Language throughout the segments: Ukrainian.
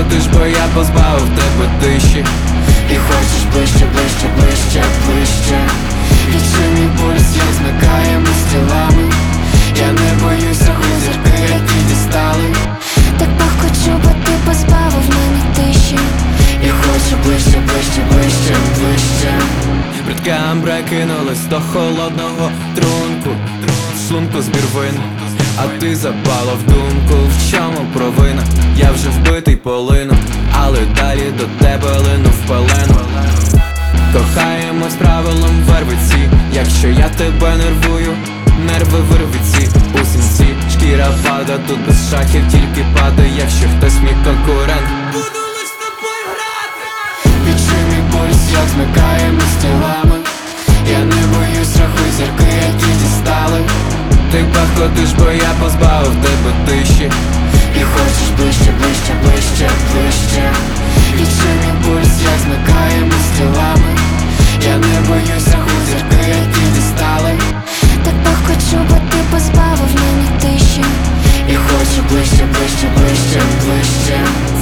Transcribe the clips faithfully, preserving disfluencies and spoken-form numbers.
пахкотиш, бо я позбавив тебе тиші. І хочеш ближче, ближче, ближче, ближче. Відчуй мій пульс, як змикаємось тілами. Я не боюсь раху зірки, які дістали. Так пахкочу, бо ти позбавив мене тиші. І хочу ближче, ближче, ближче, ближче. Бридке амбре кинулось до холодного трунку. В шлунку збір вин, а ти запала в думку. В чому провина? Я вже вбитий полину, але далі до тебе лину в пелену. Кохаємось правилом вервиці. Якщо я тебе нервую, нерви вирвиці. У сінці шкіра пада, тут без шахів тільки падає. Якщо хтось мій конкурент, буду лиш з тобою грати. Відчуй мій пульс, як змикаємось тілами. Я не боюсь раху зірки, які дістали. Ти пахкотиш, бо я позбавив тебе тиші. І хочеш ближче, ближче, ближче, ближче. Відчуй мій пульс, як змикаємось тілами. Я не боюсь раху зірки, які дістали. Так пахкочу, бо ти позбавив мене тиші. І хочу ближче, ближче, ближче, ближче.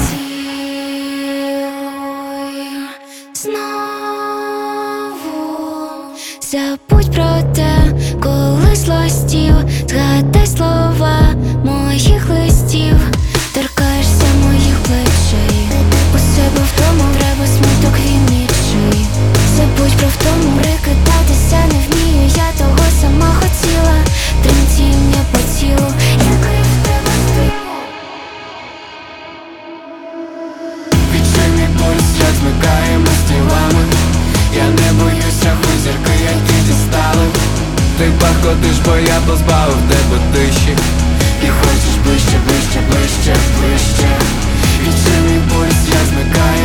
Цілуй знову. Забудь про те, коли злостів. Згадай слова моїх листів. Торкаєшся моїх плечей. У себе вдома вребо смуток він нічий. Забудь про втому, прикидатися не вмію. Я того сама хотіла. Тремтіння по тілу, який в тебе стиль. Відчуй мій пульс, як змикаємось тілами. Я не боюсь раху зірки, які дістали. Ти пахкотиш, бо я позбавив тебе тиші. І хочеш ближче, ближче, ближче, ближче. Відчуй мій пульс, як змикаємось